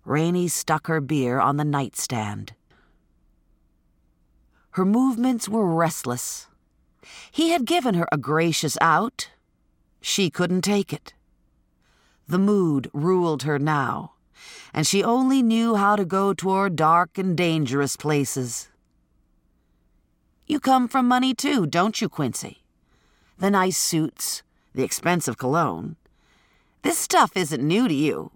Rainey stuck her beer on the nightstand. Her movements were restless. He had given her a gracious out. She couldn't take it. The mood ruled her now, and she only knew how to go toward dark and dangerous places. You come from money too, don't you, Quincy? The nice suits, the expensive cologne. This stuff isn't new to you.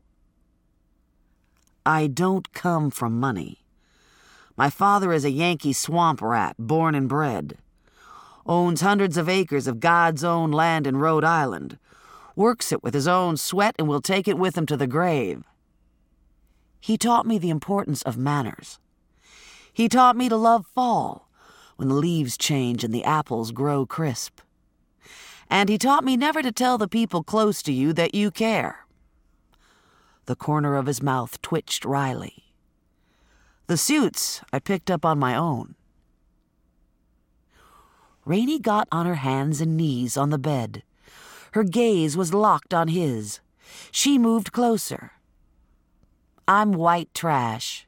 I don't come from money. My father is a Yankee swamp rat, born and bred. Owns hundreds of acres of God's own land in Rhode Island. Works it with his own sweat and will take it with him to the grave. He taught me the importance of manners. He taught me to love fall, when the leaves change and the apples grow crisp. And he taught me never to tell the people close to you that you care. The corner of his mouth twitched wryly. The suits I picked up on my own. Rainey got on her hands and knees on the bed. Her gaze was locked on his. She moved closer. I'm white trash.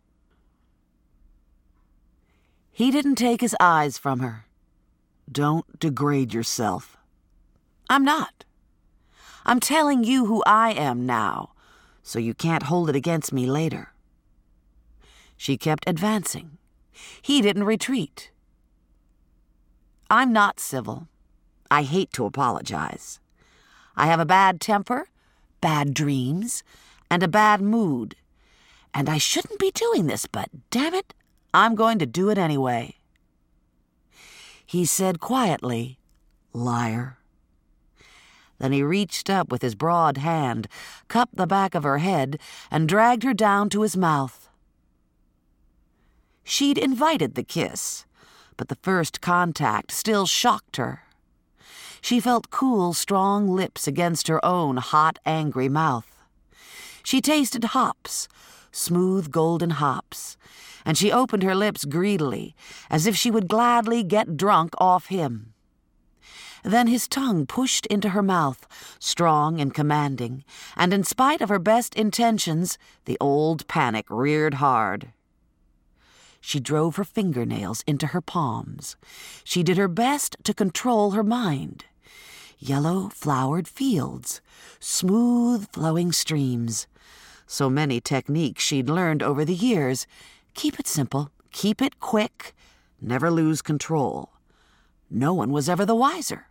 He didn't take his eyes from her. Don't degrade yourself. I'm not. I'm telling you who I am now, so you can't hold it against me later. She kept advancing. He didn't retreat. I'm not civil. I hate to apologize. I have a bad temper, bad dreams, and a bad mood. And I shouldn't be doing this, but damn it, I'm going to do it anyway. He said quietly, liar. Then he reached up with his broad hand, cupped the back of her head, and dragged her down to his mouth. She'd invited the kiss, but the first contact still shocked her. She felt cool, strong lips against her own hot, angry mouth. She tasted hops, smooth golden hops, and she opened her lips greedily, as if she would gladly get drunk off him. Then his tongue pushed into her mouth, strong and commanding, and in spite of her best intentions, the old panic reared hard. She drove her fingernails into her palms. She did her best to control her mind. Yellow flowered fields, smooth flowing streams. So many techniques she'd learned over the years. Keep it simple, keep it quick, never lose control. No one was ever the wiser.